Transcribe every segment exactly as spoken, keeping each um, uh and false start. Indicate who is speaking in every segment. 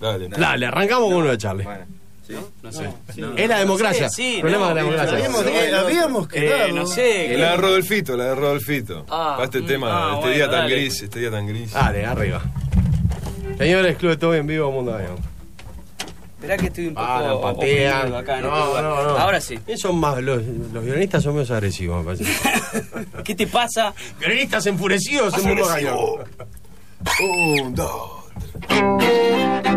Speaker 1: Dale.
Speaker 2: Dale, arrancamos con uno de Charlie.
Speaker 3: Bueno,
Speaker 4: ¿Sí? No sé.
Speaker 3: No.
Speaker 2: Es la democracia.
Speaker 4: Sí, sí,
Speaker 2: Problema
Speaker 4: no,
Speaker 2: de la democracia.
Speaker 3: habíamos, eh, habíamos
Speaker 4: Eh,
Speaker 3: quedado.
Speaker 4: no sé.
Speaker 1: La de Rodolfito, la de Rodolfito.
Speaker 4: Ah,
Speaker 1: Para este
Speaker 4: mm,
Speaker 1: tema,
Speaker 4: ah,
Speaker 1: este
Speaker 4: bueno,
Speaker 1: día tan
Speaker 4: dale.
Speaker 1: gris, este día tan gris.
Speaker 2: Dale, arriba. Señores, Club de Todo en Vivo, Mundo Avión.
Speaker 4: Esperá que estoy un poco
Speaker 2: Ah, la patean.
Speaker 4: oprimido acá en
Speaker 2: No,
Speaker 4: este lugar.
Speaker 2: no, no.
Speaker 4: Ahora sí.
Speaker 2: Ellos son más, los, los guionistas son menos agresivos, me parece.
Speaker 4: ¿Qué te pasa?
Speaker 2: Guionistas enfurecidos en Mundo Avión.
Speaker 1: Un, dos, tres.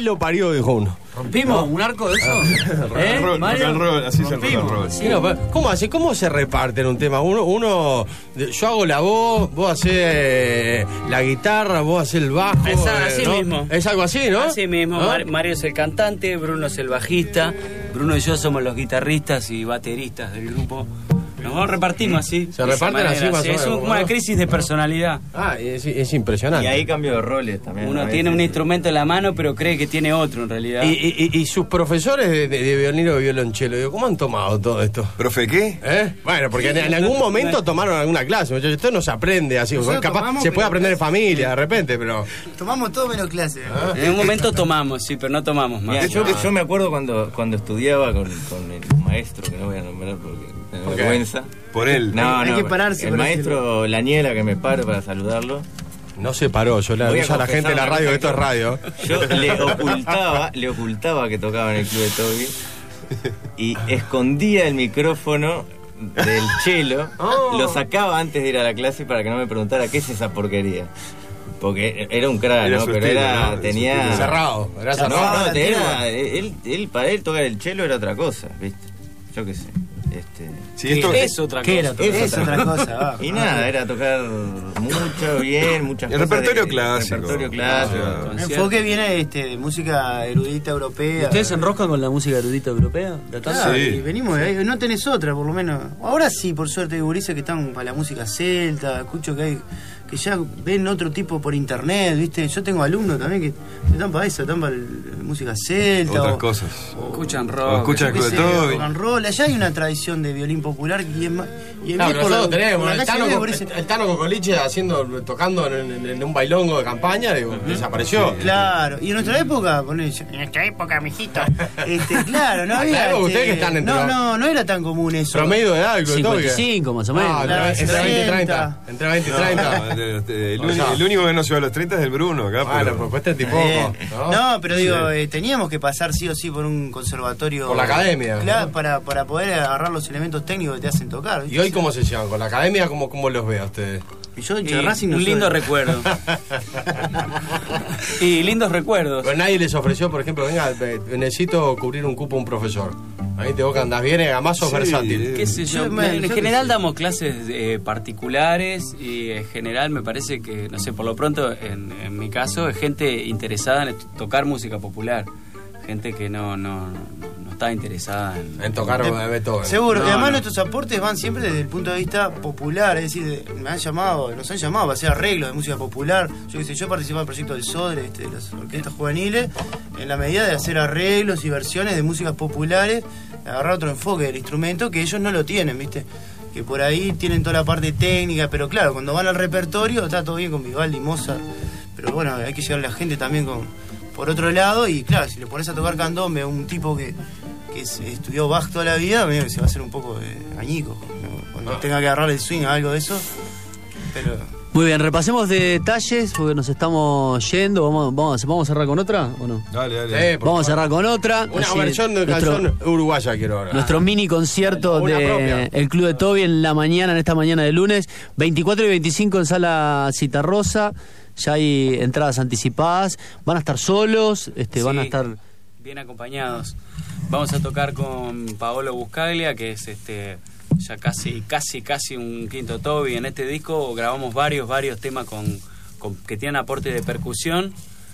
Speaker 2: lo parió, dijo uno.
Speaker 3: ¿Rompimos un arco de eso?
Speaker 1: Rock and roll, rock and roll, así es el rock and roll.
Speaker 2: Sí, no, pero ¿cómo hace? ¿Cómo se reparten un tema? Uno, uno, yo hago la voz, vos hacés eh, la guitarra, vos hacés el bajo.
Speaker 4: Es así
Speaker 2: ¿no?
Speaker 4: mismo.
Speaker 2: Es algo así, ¿no?
Speaker 4: Así mismo.
Speaker 2: ¿no?
Speaker 4: Mar- Mario es el cantante, Bruno es el bajista, Bruno y yo somos los guitarristas y bateristas del grupo. Nos repartimos así.
Speaker 2: Se
Speaker 4: de esa
Speaker 2: reparten así
Speaker 4: manera,
Speaker 2: más
Speaker 4: sí,
Speaker 2: o
Speaker 4: Es
Speaker 2: menos,
Speaker 4: un- una
Speaker 2: ¿no?
Speaker 4: crisis de personalidad.
Speaker 2: Ah, es, es impresionante.
Speaker 5: Y ahí cambio de roles también.
Speaker 4: Uno
Speaker 5: a
Speaker 4: tiene un
Speaker 5: veces.
Speaker 4: instrumento en la mano, pero cree que tiene otro en realidad.
Speaker 2: Y, y- y- y sus profesores de, de, de violín o violonchelo, digo, ¿cómo han tomado todo esto?
Speaker 1: ¿Profe qué?
Speaker 2: ¿Eh? Bueno, porque en, en algún momento tomaron alguna clase, muchachos. Esto no se aprende así.
Speaker 6: Nosotros
Speaker 2: Capaz
Speaker 6: tomamos,
Speaker 2: se puede
Speaker 6: pero-
Speaker 2: aprender en familia de repente, pero.
Speaker 6: Tomamos todo menos clase.
Speaker 4: En un momento tomamos, sí, pero no tomamos más.
Speaker 5: Mira, yo, yo me acuerdo cuando, cuando estudiaba con, con el maestro, que no voy a nombrar porque me da
Speaker 2: ¿Por qué?
Speaker 5: vergüenza.
Speaker 1: Por él.
Speaker 5: No,
Speaker 6: Hay
Speaker 5: no,
Speaker 6: que pararse
Speaker 5: el
Speaker 6: para
Speaker 5: maestro Laniela, que me paro para saludarlo.
Speaker 2: No se paró, yo le
Speaker 5: Voy a
Speaker 2: aviso a la gente de la
Speaker 5: confesar
Speaker 2: radio
Speaker 5: una
Speaker 2: que esto es
Speaker 5: cosa
Speaker 2: radio.
Speaker 5: Yo le ocultaba, le ocultaba que tocaba en el club de Toby y escondía el micrófono del cello,
Speaker 2: Oh.
Speaker 5: lo sacaba antes de ir a la clase para que no me preguntara qué es esa porquería. Porque era un crack,
Speaker 1: Era
Speaker 5: ¿no?
Speaker 1: su
Speaker 5: Pero
Speaker 1: estilo,
Speaker 5: era,
Speaker 1: ¿no?
Speaker 5: tenía...
Speaker 1: Su
Speaker 2: Cerrado, era
Speaker 5: No,
Speaker 2: cerrado.
Speaker 5: no, te- era, él, él, para él tocar el cello era otra cosa, ¿viste? Yo qué sé. Este,
Speaker 1: Sí, esto
Speaker 4: Es otra
Speaker 3: ¿Qué
Speaker 4: cosa.
Speaker 3: era todo?
Speaker 6: Es otra cosa. va.
Speaker 5: y nada, era tocar mucho, bien, muchas
Speaker 1: El
Speaker 5: cosas
Speaker 1: repertorio
Speaker 5: de-
Speaker 1: clásico.
Speaker 5: Repertorio clásico.
Speaker 1: Ah,
Speaker 6: El enfoque viene este, de música erudita europea.
Speaker 3: ¿Ustedes se enroscan con la música erudita europea? ¿De acá?
Speaker 6: Claro,
Speaker 1: Sí.
Speaker 6: y venimos de ahí, no tenés otra por lo menos. Ahora sí, por suerte hay gurises que están para la música celta, escucho que hay que ya ven otro tipo por internet, ¿viste? Yo tengo alumnos también que están para eso, están para el- música celta.
Speaker 1: Otras
Speaker 6: o-
Speaker 1: cosas.
Speaker 4: Escuchan
Speaker 1: O
Speaker 4: rock.
Speaker 1: escuchan
Speaker 6: yo
Speaker 1: el
Speaker 6: qué
Speaker 1: club de
Speaker 6: sé,
Speaker 1: Toby.
Speaker 6: rock and roll. Allá hay una tradición de violín popular y es más. Y en
Speaker 2: No,
Speaker 6: vez
Speaker 2: pero
Speaker 6: por
Speaker 2: nosotros
Speaker 6: la-
Speaker 2: tenemos
Speaker 6: por
Speaker 2: el
Speaker 6: la calle
Speaker 2: Tano,
Speaker 6: veo
Speaker 2: con,
Speaker 6: gurises-
Speaker 2: el Tano Cocoliche haciendo, tocando en, en- en un bailongo de campaña, digo, desapareció.
Speaker 6: Claro, y en nuestra época, poné, en nuestra época, mijito, este, claro, no había.
Speaker 2: Claro,
Speaker 6: este,
Speaker 2: ustedes que están entre
Speaker 6: no,
Speaker 2: los-
Speaker 6: no, no era tan común eso.
Speaker 2: Promedio de edad, el Club de Toby, ¿qué?
Speaker 3: cincuenta y cinco más o menos.
Speaker 2: No, entre,
Speaker 6: Claro,
Speaker 2: entre veinte y
Speaker 6: sesenta.
Speaker 2: treinta. Entre veinte y
Speaker 1: No,
Speaker 2: treinta.
Speaker 1: el, el
Speaker 2: O
Speaker 1: uni-
Speaker 2: sea.
Speaker 1: el único que no llegó a los treinta es el Bruno, acá.
Speaker 2: Bueno,
Speaker 1: pero-
Speaker 2: pues cuesta este tipo.
Speaker 6: Eh,
Speaker 2: ¿no?
Speaker 6: no, pero digo,
Speaker 1: Sí.
Speaker 6: eh, teníamos que pasar sí o sí por un conservatorio.
Speaker 2: Por la academia,
Speaker 6: Claro,
Speaker 2: ¿no?
Speaker 6: para, para poder agarrar los elementos técnicos que te hacen tocar. ¿viste?
Speaker 2: ¿Y hoy cómo se llevan? ¿Con la academia cómo, cómo los ve a ustedes?
Speaker 6: Y yo en
Speaker 4: Y
Speaker 6: Racing no
Speaker 4: un
Speaker 6: soy-
Speaker 4: lindo recuerdo. Y lindos recuerdos.
Speaker 2: Pero nadie les ofreció, por ejemplo, venga, eh, necesito cubrir un cupo a un profesor. Ahí te vos que andás bien, además sos
Speaker 1: Sí,
Speaker 2: versátil.
Speaker 1: eh.
Speaker 4: ¿Qué sé yo?
Speaker 6: Yo me-
Speaker 4: en
Speaker 6: yo
Speaker 4: general
Speaker 6: qué sé.
Speaker 4: damos clases eh, particulares y en general me parece que, no sé, por lo pronto en, en mi caso es gente interesada en est- tocar música popular. Gente que no, no, no está interesada en...
Speaker 2: En tocar
Speaker 6: Eh,
Speaker 2: Beethoven.
Speaker 6: Seguro,
Speaker 4: No,
Speaker 6: y además
Speaker 4: no.
Speaker 6: nuestros aportes van siempre desde el punto de vista popular, es decir, de- me han llamado, nos han llamado para hacer arreglos de música popular. Yo qué sé, yo participaba en el proyecto del Sodre, este, de las orquestas juveniles, en la medida de hacer arreglos y versiones de músicas populares, agarrar otro enfoque del instrumento que ellos no lo tienen, ¿viste? Que por ahí tienen toda la parte técnica, pero claro, cuando van al repertorio está todo bien con Vivaldi, Mozart, pero bueno, hay que llegar a la gente también con por otro lado, y claro, si le pones a tocar candombe a un tipo que, que se- estudió Bach toda la vida, medio que se va a hacer un poco de añico, ¿no? Cuando tenga que agarrar el swing a algo de eso, pero...
Speaker 3: Muy bien, repasemos detalles porque nos estamos yendo. Vamos, vamos, ¿vamos a cerrar con otra o no?
Speaker 1: Dale, dale.
Speaker 2: Sí, por
Speaker 3: Vamos a
Speaker 2: favor.
Speaker 3: cerrar con otra.
Speaker 2: Una
Speaker 3: Así,
Speaker 2: versión de
Speaker 3: nuestro-
Speaker 2: canción uruguaya quiero ahora.
Speaker 3: Nuestro mini concierto
Speaker 2: Una
Speaker 3: de
Speaker 2: propia.
Speaker 3: el Club de Toby en la mañana, en esta mañana de lunes, veinticuatro y veinticinco en Sala Citarrosa. Ya hay entradas anticipadas. Van a estar solos, este, van a
Speaker 4: Sí,
Speaker 3: estar.
Speaker 4: bien acompañados. Vamos a tocar con Paolo Buscaglia, que es este ya casi casi casi un quinto Toby en este disco. Grabamos varios varios temas con, con que tienen aporte de percusión.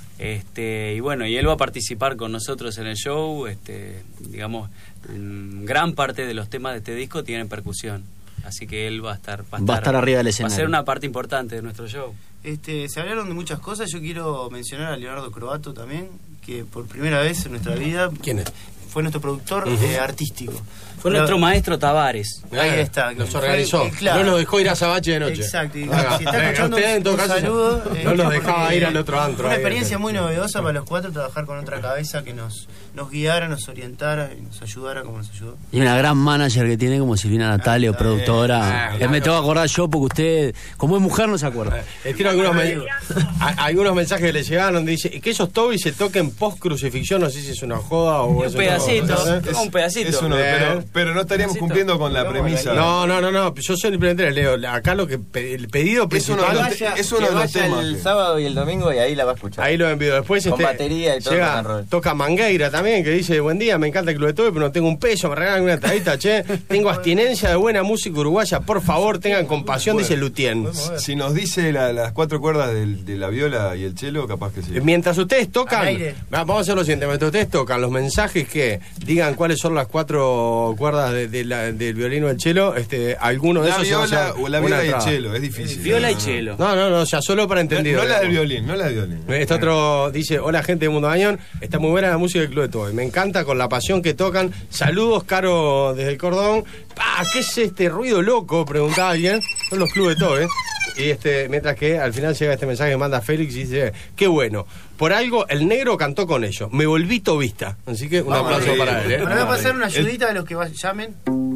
Speaker 4: Este, y bueno, y él va a participar con nosotros en el show. Este, digamos, mm, gran parte de los temas de este disco tienen percusión. Así que él va a estar
Speaker 3: Va a estar arriba del
Speaker 4: Va a
Speaker 3: escenario.
Speaker 4: ser una parte importante de nuestro show.
Speaker 6: Este, se hablaron de muchas cosas, yo quiero mencionar a Leonardo Croato también, que por primera vez en nuestra vida
Speaker 2: ¿Quién es?
Speaker 6: fue nuestro productor
Speaker 2: Ujú.
Speaker 6: eh, artístico.
Speaker 4: Fue
Speaker 6: Pero-
Speaker 4: nuestro maestro Tavares.
Speaker 6: Ahí está.
Speaker 2: Los
Speaker 6: Fue-
Speaker 2: organizó.
Speaker 6: eh, claro.
Speaker 2: No los dejó ir a Sabache de noche.
Speaker 6: Exacto. Y
Speaker 2: Haga.
Speaker 6: si está
Speaker 2: Eh,
Speaker 6: escuchando,
Speaker 2: usted, en todo
Speaker 6: un
Speaker 2: caso,
Speaker 6: saludo. eh,
Speaker 2: no los dejaba
Speaker 6: porque
Speaker 2: ir al otro antro.
Speaker 6: Fue una
Speaker 2: ahí,
Speaker 6: experiencia
Speaker 2: este.
Speaker 6: muy novedosa para los cuatro trabajar con otra cabeza que nos, nos guiara, nos orientara y nos ayudara como nos ayudó.
Speaker 3: Y una gran manager que tiene como Silvina Natalio, productora.
Speaker 2: Ah,
Speaker 3: Eh, me
Speaker 2: claro.
Speaker 3: tengo que acordar yo porque usted, como es mujer, no se acuerda.
Speaker 2: Les tiro algunos, men- a- algunos mensajes que le llegaron. Dice que esos Toby se toquen post crucifixión. No sé si es una joda o
Speaker 4: Un
Speaker 2: es una
Speaker 4: pedacito pedacito,
Speaker 2: ¿eh?
Speaker 4: un pedacito.
Speaker 1: Es uno, pero, pero no estaríamos cumpliendo con la premisa.
Speaker 2: No, no, no, no. Yo soy simplemente Leo. Acá lo que el pedido
Speaker 1: es uno
Speaker 2: principal
Speaker 1: de los, es uno de los temas.
Speaker 5: el
Speaker 1: que...
Speaker 5: sábado y el domingo y ahí la va a escuchar.
Speaker 2: Ahí lo envío. Después
Speaker 5: con
Speaker 2: este,
Speaker 5: batería y todo
Speaker 2: llega,
Speaker 5: rock and roll.
Speaker 2: toca Mangueira también, que dice: buen día, me encanta el Club de Toby, pero no tengo un peso, me regalan una tadita, che. Tengo abstinencia de buena música uruguaya, por favor, tengan compasión,
Speaker 1: Bueno,
Speaker 2: dice Lutien.
Speaker 1: Si nos dice la, las cuatro cuerdas del, de la viola y el cello, capaz que sí.
Speaker 2: Mientras ustedes tocan,
Speaker 6: Al aire.
Speaker 2: vamos a hacer lo siguiente: mientras ustedes tocan los mensajes que digan cuáles son las cuatro cuerdas de, de la, del violín o el cello, este, alguno de
Speaker 1: La
Speaker 2: esos se va a
Speaker 1: viola
Speaker 2: llevar
Speaker 1: o la
Speaker 2: una
Speaker 1: viola y el
Speaker 2: entrada.
Speaker 1: cello, es difícil.
Speaker 4: Viola y
Speaker 1: No, no.
Speaker 4: cello.
Speaker 2: No, no, no, o sea, solo para
Speaker 1: No,
Speaker 2: entendido.
Speaker 1: no la del
Speaker 2: digamos.
Speaker 1: violín, no la del violín.
Speaker 2: Este otro dice: hola gente de Mundo Bañón, está muy buena la música del Club de Toby, me encanta con la pasión que tocan. Saludos, Caro, desde el Cordón. Pa, ¿qué es este ruido loco? Preguntaba alguien. Son los Club de Toby. Y este, mientras que al final llega este mensaje que manda Félix y dice: qué bueno, por algo el negro cantó con ellos, me volví tobista. Así que un
Speaker 1: Vamos
Speaker 2: aplauso
Speaker 1: arriba.
Speaker 2: para él, ¿eh?
Speaker 6: Bueno, voy a pasar una ayudita a los que va- llamen.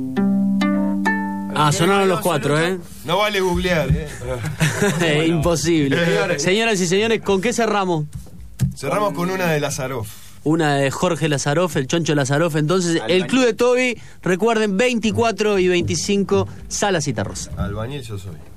Speaker 3: Ah, sonaron los cuatro, ¿eh?
Speaker 1: No vale googlear, ¿eh?
Speaker 3: Eh, Imposible. Señoras y señores, ¿con qué cerramos?
Speaker 1: Cerramos con una de Lazaroff.
Speaker 3: Una de Jorge Lazaroff, el Choncho Lazaroff. Entonces, el Club de Toby, recuerden, veinticuatro y veinticinco, Sala Citarrosa.
Speaker 1: Albañil yo soy.